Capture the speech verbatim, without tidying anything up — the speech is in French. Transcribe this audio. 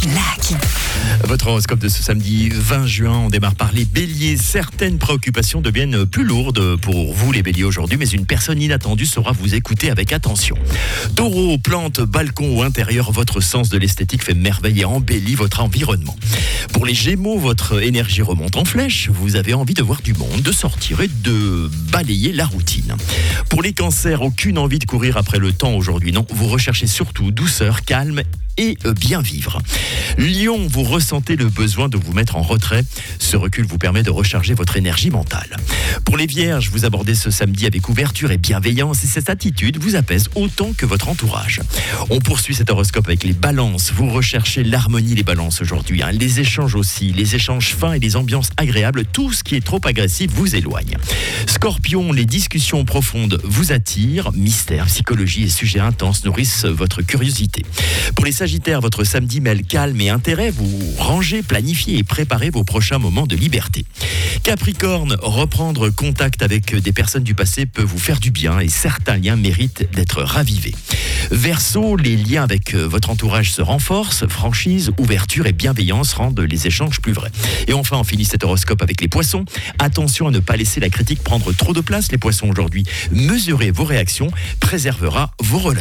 claque. Votre horoscope de ce samedi vingt juin, on démarre par les béliers. Certaines préoccupations deviennent plus lourdes pour vous les béliers aujourd'hui, mais une personne inattendue saura vous écouter avec attention. Taureau, plantes, balcon ou intérieur, votre sens de l'esthétique fait merveille et embellit votre environnement. Pour les gémeaux, votre énergie remonte en flèche, vous avez envie de voir du monde, de sortir et de balayer la routine. Pour les cancers, aucune envie de courir après le temps aujourd'hui, non, vous recherchez surtout douceur, calme et bien vivre. Lion, vous ressentez le besoin de vous mettre en retrait. Ce recul vous permet de recharger votre énergie mentale. Pour les vierges, vous abordez ce samedi avec ouverture et bienveillance et cette attitude vous apaise autant que votre entourage. On poursuit cet horoscope avec les balances. Vous recherchez l'harmonie, les balances aujourd'hui, hein. Les échanges aussi, les échanges fins et les ambiances agréables. Tout ce qui est trop agressif vous éloigne. Scorpion, les discussions profondes vous attirent. Mystère, psychologie et sujets intenses nourrissent votre curiosité. Pour les Sagittaire, votre samedi mêle calme et intérêt. Vous rangez, planifiez et préparez vos prochains moments de liberté. Capricorne, reprendre contact avec des personnes du passé peut vous faire du bien et certains liens méritent d'être ravivés. Verseau, les liens avec votre entourage se renforcent. Franchise, ouverture et bienveillance rendent les échanges plus vrais. Et enfin, on finit cet horoscope avec les poissons. Attention à ne pas laisser la critique prendre trop de place. Les poissons aujourd'hui, mesurez vos réactions, préservera vos relations.